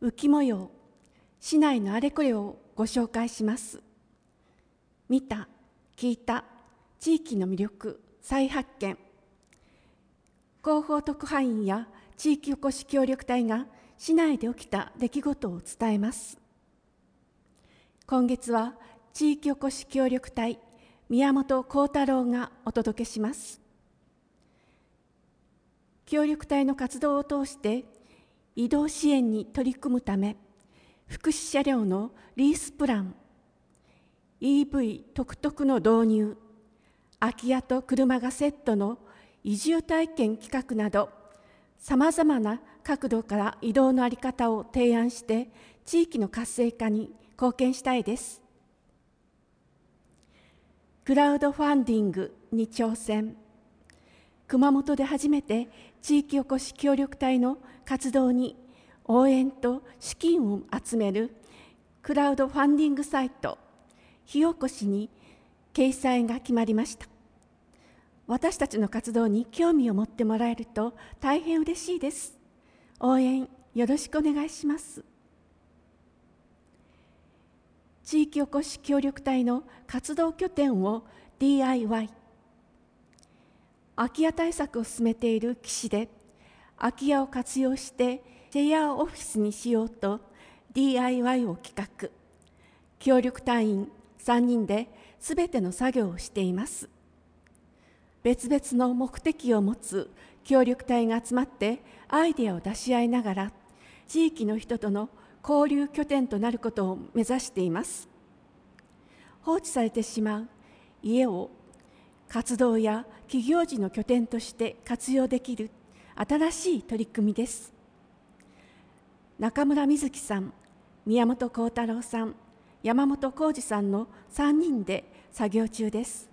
浮模様、市内のあれこれをご紹介します。見た、聞いた、地域の魅力再発見。広報特派員や地域おこし協力隊が市内で起きた出来事を伝えます。今月は地域おこし協力隊宮本幸太郎がお届けします。協力隊の活動を通して移動支援に取り組むため、福祉車両のリースプラン、EV トクトクの導入、空き家と車がセットの移住体験企画など、さまざまな角度から移動の在り方を提案して、地域の活性化に貢献したいです。クラウドファンディングに挑戦。熊本で初めて地域おこし協力隊の活動に応援と資金を集めるクラウドファンディングサイト、火起こしに掲載が決まりました。私たちの活動に興味を持ってもらえると大変嬉しいです。応援よろしくお願いします。地域おこし協力隊の活動拠点を DIY。空き家対策を進めている岸で、空き家を活用してシェアオフィスにしようと DIY を企画。協力隊員3人ですべての作業をしています。別々の目的を持つ協力隊が集まってアイデアを出し合いながら、地域の人との交流拠点となることを目指しています。放置されてしまう家を活動や企業時の拠点として活用できる新しい取り組みです。中村瑞希さん、宮本幸太郎さん、山本浩二さんの3人で作業中です。